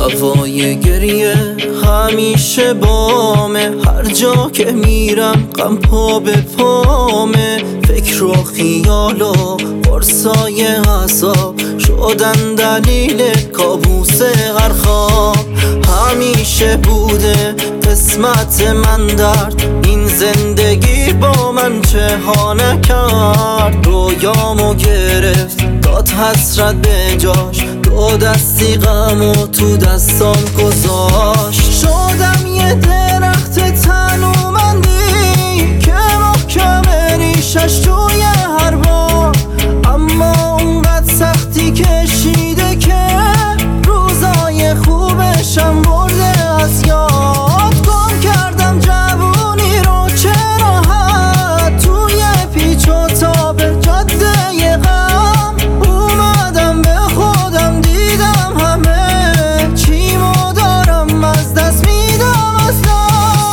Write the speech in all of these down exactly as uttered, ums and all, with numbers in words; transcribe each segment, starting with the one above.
هوای گریه همیشه بامه، هر جا که میرم غم پا به پامه. فکر و خیال و قرصای عذاب شدن دلیل کابوس هر خواب. همیشه بوده قسمت من درد، این زندگی با من چه ها نکرد. رویامو گرفت داد حسرت به جاش، دو دستی غم و تو دستام گذاشت. شدم یه درخت تنومندی که محکم ریشش توی هر بار، اما اونقدر سختی کشیده که روزای خوبشم برده از یاد. گم کردم جوونی رو چه راحت توی پیچ و تاب جاده غم. اومدم به خودم دیدم همه چیمو دارم از دست میدم اصلا.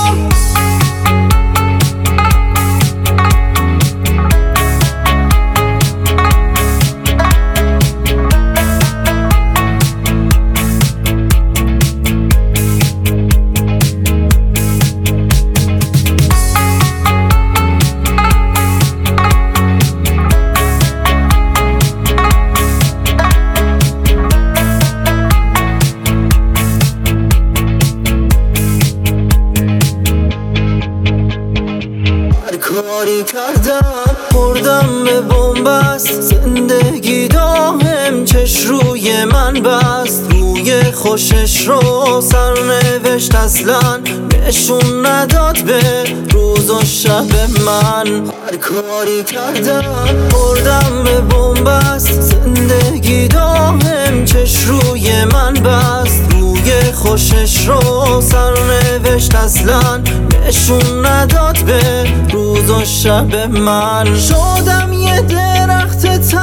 کاری کردم خوردم به بنبست، زندگی داهم چش روی من بست. روی خوشش رو سرنوشت اصلا نشون نداد به روز و شب من. هر کاری کردم خوردم به بنبست، زندگی داهم چش روی من بست. روی خوشش رو سرنوشت اصلا نشون نداد به روز و شب من. شدم یه درخت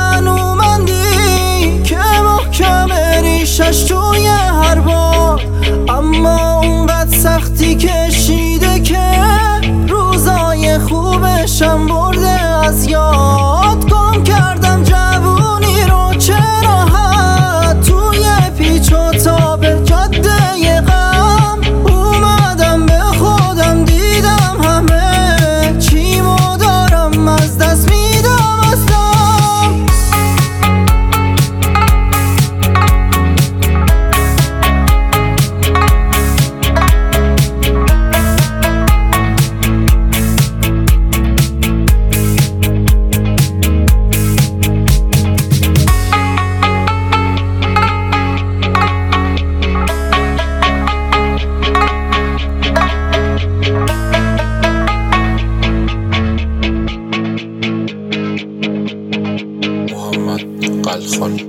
تنومندی که محکم ریشش توی هر بار، اما اونقدر سختی کشیده که روزای خوبشم برده از یاد. گم کردم جوونی رو چه راحت توی پیچ و تاب جاده غم. اومدم به خودم دیدم همه چیمو دارم از دست میدم اصلا. محمد قلخان.